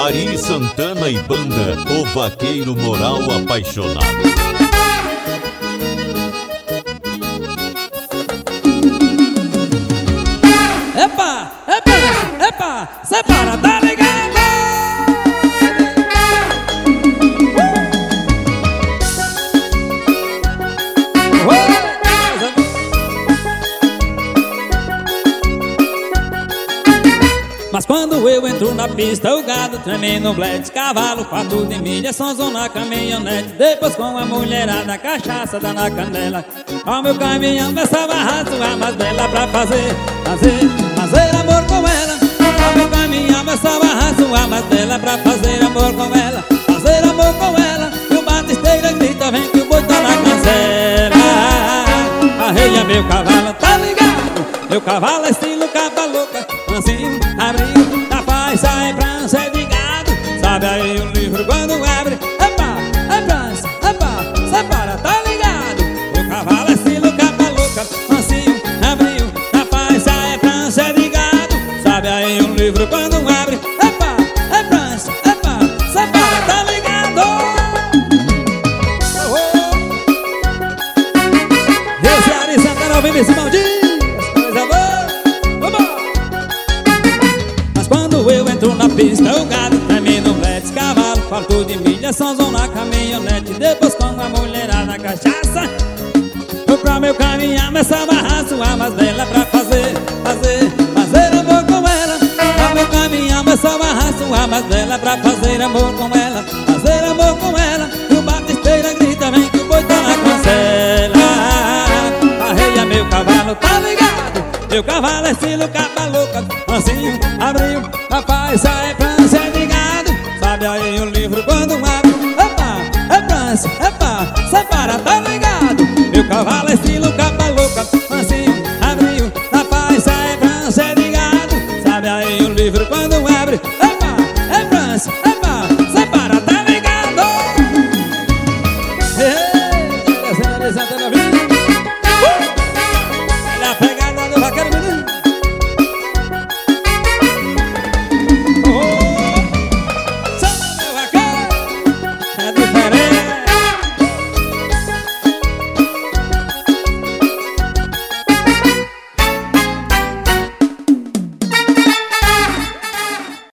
Ari Santana e banda O Vaqueiro Moral Apaixonado. Epa, epa, epa, separa, tá ligado? Mas quando eu entro na pista, o gado treme no bled, cavalo, 4 de milha, sonzona, caminhonete. Depois com a mulherada, cachaça dá na canela. Ao meu caminhão, essa barra sua mais bela pra fazer amor com ela. Ao meu caminhão, essa barra sua mais bela pra fazer amor com ela. Fazer amor com ela. E o batisteira grita, vem que o boi tá na cancela. Arreia meu cavalo, tá ligado? Meu cavalo é estilo capa louca, mansinho, abriu, da paz, sai pra ser de gado. Sabe aí o livro quando abre, epa, separa, tá ligado? Meu cavalo é estilo capa louca, mansinho, abriu, da paz, sai pra ser de gado. Sabe aí o livro quando abre, epa, separa, tá ligado? Esse Ari Santana ouvindo esse maldito. Eu entro na pista, o gado treme no bled, cavalo, 4 de milha, sonzona, caminhonete. Depois com a mulherada, cachaça, eu pra meu caminhão, essa barra sua mais bela pra fazer amor com ela. Pra meu caminhão, essa barra sua mais bela pra fazer amor com ela. Fazer amor com ela. E o batisteira grita, vem que o boi tá na cancela. Arreia meu cavalo, tá ligado? Meu cavalo é estilo capa louca, mansinho, abriu, rapaz, sai pra ser de gado. Sabe aí o livro quando abre, epa, separa, tá ligado? Meu cavalo é estilo capa louca, mansinho, abriu, rapaz, sai pra ser de gado. Sabe aí o livro quando abre, epa, separa, tá ligado? Ei, Santana,